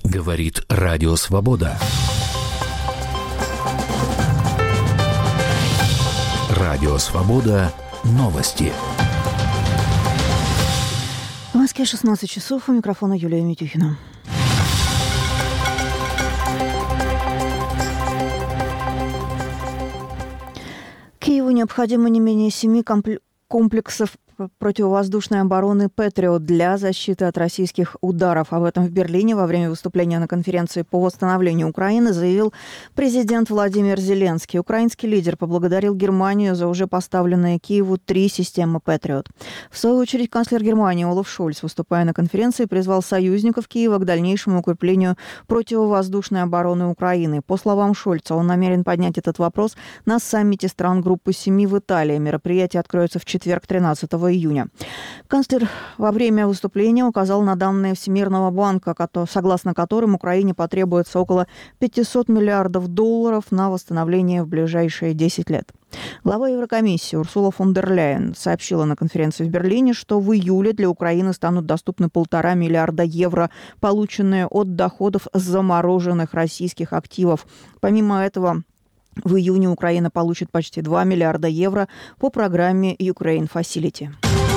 Говорит Радио Свобода. Радио Свобода. Новости. В Москве 16 часов. У микрофона Юлия Митюхина. Киеву необходимо не менее 7 комплексов противовоздушной обороны «Патриот» для защиты от российских ударов. Об этом в Берлине во время выступления на конференции по восстановлению Украины заявил президент Владимир Зеленский. Украинский лидер поблагодарил Германию за уже поставленные Киеву 3 системы «Патриот». В свою очередь, канцлер Германии Олаф Шольц, выступая на конференции, призвал союзников Киева к дальнейшему укреплению противовоздушной обороны Украины. По словам Шольца, он намерен поднять этот вопрос на саммите стран группы 7 в Италии. Мероприятие откроется в четверг, 13 июня. Канцлер во время выступления указал на данные Всемирного банка, согласно которым Украине потребуется около $500 миллиардов на восстановление в ближайшие 10 лет. Глава Еврокомиссии Урсула фон дер Ляйен сообщила на конференции в Берлине, что в июле для Украины станут доступны 1,5 миллиарда евро, полученные от доходов замороженных российских активов. Помимо этого, в июне Украина получит почти 2 миллиарда евро по программе Ukraine Facility.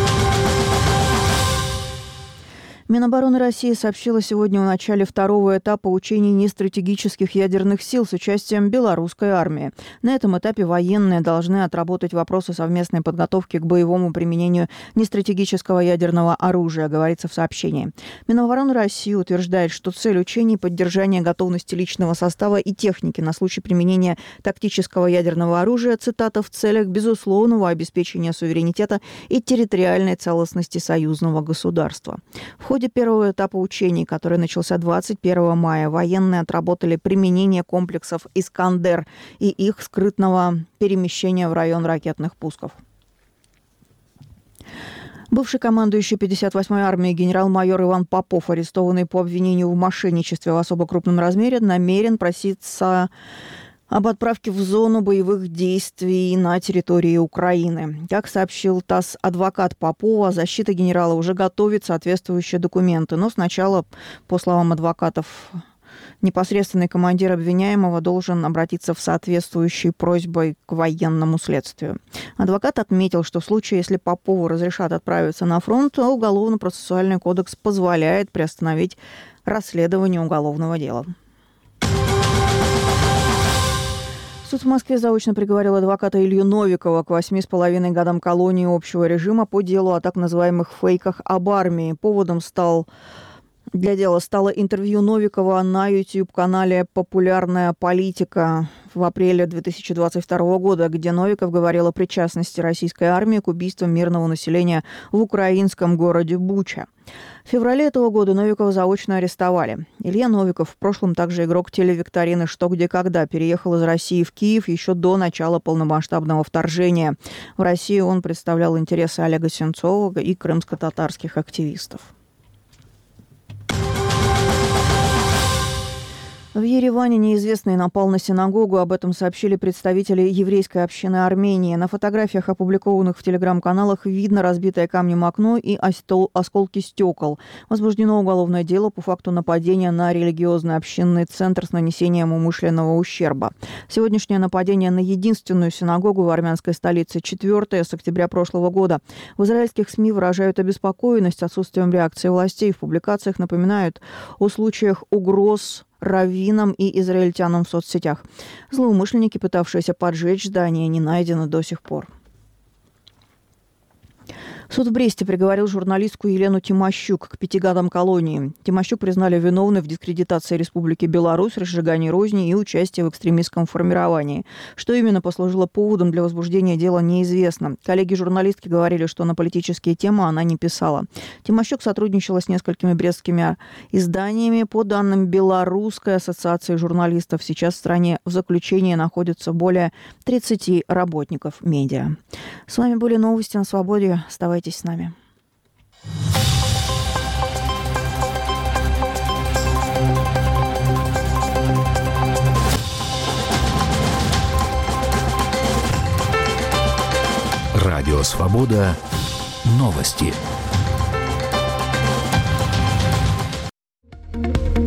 Минобороны России сообщила сегодня о начале второго этапа учений нестратегических ядерных сил с участием белорусской армии. На этом этапе военные должны отработать вопросы совместной подготовки к боевому применению нестратегического ядерного оружия, говорится в сообщении. Минобороны России утверждает, что цель учений – поддержание готовности личного состава и техники на случай применения тактического ядерного оружия, цитата, в целях безусловного обеспечения суверенитета и территориальной целостности союзного государства. В ходе первого этапа учений, который начался 21 мая, военные отработали применение комплексов «Искандер» и их скрытного перемещения в район ракетных пусков. Бывший командующий 58-й армией генерал-майор Иван Попов, арестованный по обвинению в мошенничестве в особо крупном размере, намерен проситься об отправке в зону боевых действий на территории Украины. Как сообщил ТАСС адвокат Попова, защита генерала уже готовит соответствующие документы. Но сначала, по словам адвокатов, непосредственный командир обвиняемого должен обратиться в соответствующей просьбой к военному следствию. Адвокат отметил, что в случае, если Попову разрешат отправиться на фронт, то Уголовно-процессуальный кодекс позволяет приостановить расследование уголовного дела. Суд в Москве заочно приговорил адвоката Илью Новикова к 8,5 годам колонии общего режима по делу о так называемых фейках об армии. Поводом для дела стало интервью Новикова на YouTube-канале «Популярная политика» в апреле 2022 года, где Новиков говорил о причастности российской армии к убийствам мирного населения в украинском городе Буча. В феврале этого года Новикова заочно арестовали. Илья Новиков, в прошлом также игрок телевикторины «Что, где, когда», переехал из России в Киев еще до начала полномасштабного вторжения. В России он представлял интересы Олега Сенцова и крымско-татарских активистов. В Ереване неизвестный напал на синагогу. Об этом сообщили представители еврейской общины Армении. На фотографиях, опубликованных в телеграм-каналах, видно разбитое камнем окно и осколки стекол. Возбуждено уголовное дело по факту нападения на религиозный общинный центр с нанесением умышленного ущерба. Сегодняшнее нападение на единственную синагогу в армянской столице 4-е с октября прошлого года. В израильских СМИ выражают обеспокоенность отсутствием реакции властей. В публикациях напоминают о случаях угроз раввинам и израильтянам в соцсетях. Злоумышленники, пытавшиеся поджечь здание, не найдены до сих пор. Суд в Бресте приговорил журналистку Елену Тимощук к 5 годам колонии. Тимощук признали виновной в дискредитации Республики Беларусь, разжигании розни и участии в экстремистском формировании. Что именно послужило поводом для возбуждения дела, неизвестно. Коллеги журналистки говорили, что на политические темы она не писала. Тимощук сотрудничала с несколькими брестскими изданиями. По данным Белорусской ассоциации журналистов, сейчас в стране в заключении находятся более 30 работников медиа. С вами были новости на Свободе. Оставайтесь с нами. Радио Свобода. Новости.